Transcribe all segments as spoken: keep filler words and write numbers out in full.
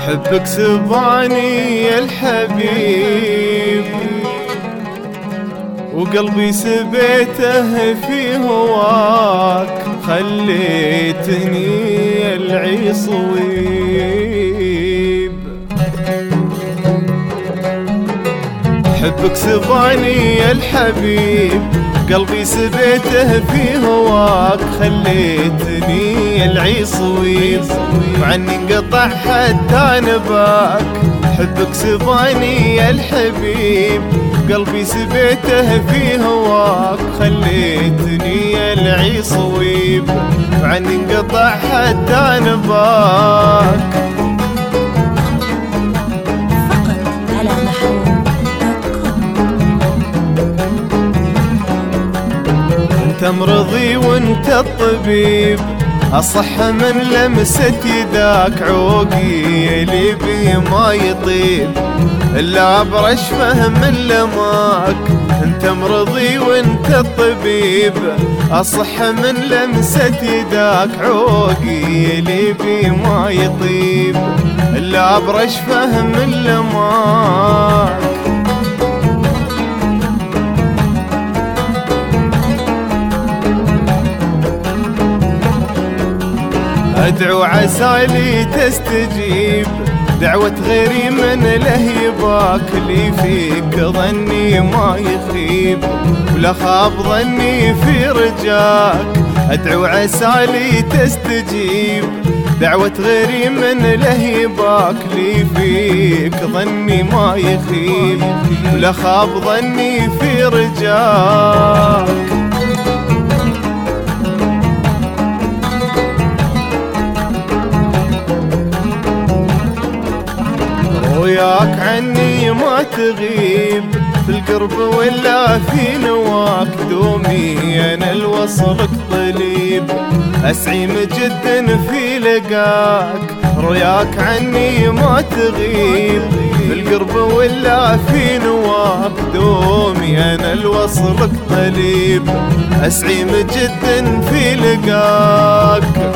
حبك سباني يا الحبيب، وقلبي سبيته في هواك، خليتني العي صويب. حبك سباني يا الحبيب، قلبي سبيته في هواك، خليتني العي صويب، وعني انقطع حتى نباك. حبك سباني يا الحبيب، قلبي سبيته في هواك، خليتني العي صويب، وعني انقطع حتى نباك. فقط على محروم انت مرضي وانت الطبيب، أصح من لمسة يداك، عوقي اللي بي ما يطيب إلا برشفه من لماك. انت مرضي وانت الطبيب، أصح من لمسة يداك، عوقي اللي بي ما يطيب إلا برشفه من لماك. أدعو عسالي تستجيب، دعوة غيري من لهيباك، لي فيك ظني ما يخيب، ولا خاب ظني في رجاك. أدعو عسالي تستجيب، دعوة غيري من لهيباك، لي فيك ظني ما يخيب، ولا خاب ظني في رجاك. وياك عني ما تغيب، في القرب ولا في نواك، دومي انا الوصلك طليب، اسعيم جدا في لقاك. رياك عني ما تغيب، في القرب ولا في نواك، دومي انا الوصلك طليب، اسعيم جدا في لقاك.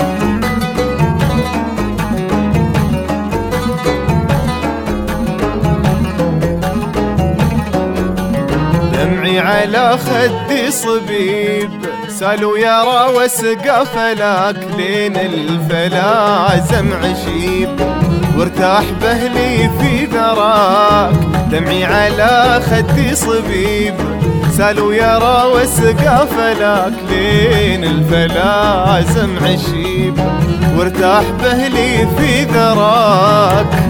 دمعي على خدي صبيب، سالوا يا راوى سقى فلاك، لين الفلا زمع شيب، وارتاح بهلي في ذراك. دمعي على خدي صبيب، سالوا يا راوى سقى فلاك، لين الفلا زمع شيب، وارتاح بهلي في ذراك.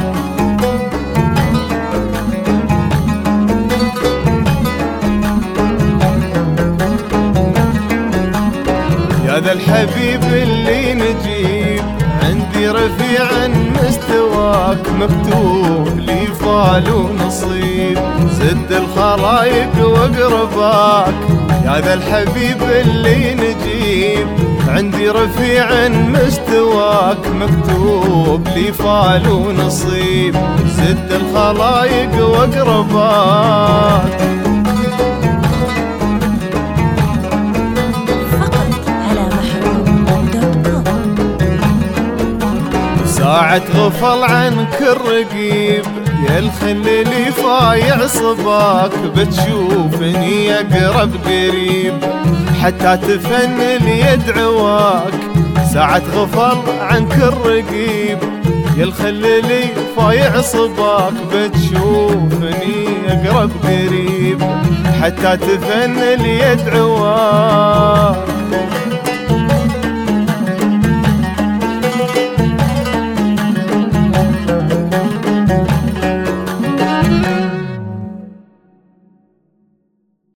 هذا الحبيب اللي نجيب، عندي رفيع مستواك، مكتوب لي فال ونصيب، زد الخلايق واقرباك. يا ذا الحبيب اللي نجيب، عندي رفيع مستواك، مكتوب لي فال ونصيب، زد الخلايق واقرباك. ساعة غفل عنك الرقيب، يا الخليلي فايع صباك، بتشوفني أقرب قريب، حتى تفنن يدعواك. ساعة غفل عنك الرقيب، يا الخليلي فايع صباك، بتشوفني أقرب قريب، حتى تفنن يدعواك.